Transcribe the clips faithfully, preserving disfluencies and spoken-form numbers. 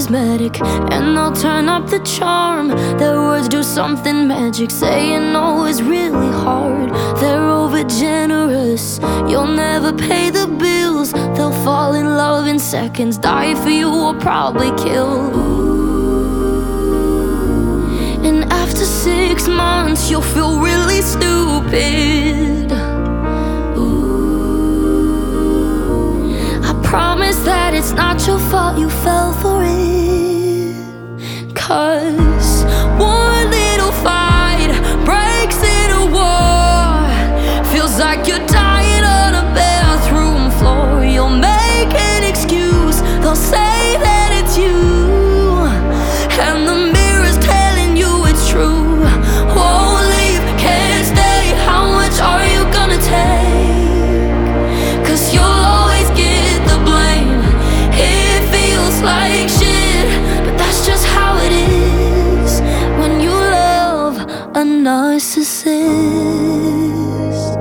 charismatic, and they'll turn up the charm. Their words do something magic. Saying no is really hard. They're over generous, you'll never pay the bills. They'll fall in love in seconds, die for you or probably kill. And after six months you'll feel really stupid. Promise that it's not your fault you fell for it. 'Cause one little fight breaks into war. Feels like you're dying on a bathroom floor. You'll make an excuse, they'll say that it's you, and the mirror's telling you it's true. Won't leave, can't stay, how much are you gonna take? 'Cause you'll always get like shit, but that's just how it is when you love a narcissist.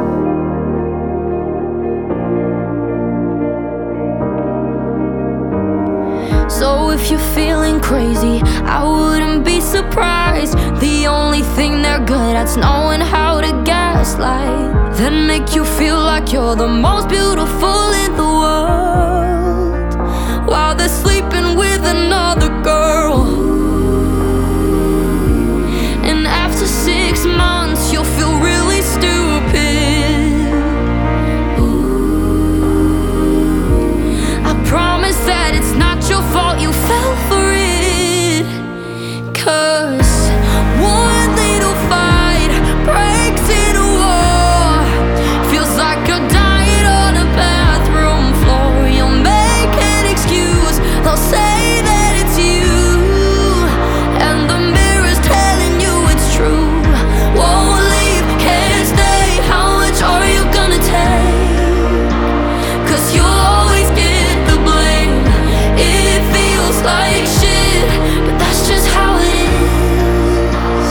So if you're feeling crazy, I wouldn't be surprised. The only thing they're good at's knowing how to gaslight, then make you feel like you're the most beautiful in the world, while they're sleeping with another girl. And after six months you'll feel really stupid. I promise that it's not your fault you fell for it. 'Cause one little fight breaks into war. Feels like you're dying on a bathroom floor. You'll make an excuse, they'll say that it's you, and the mirror's telling you it's true. Won't leave, can't stay, how much are you gonna take? 'Cause you'll always get the blame. It feels like shit, but that's just how it is.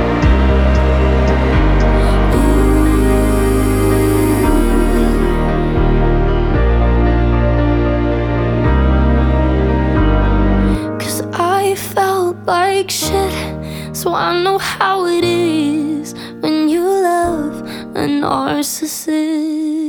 I felt like shit, so I know how it is when you love a narcissist.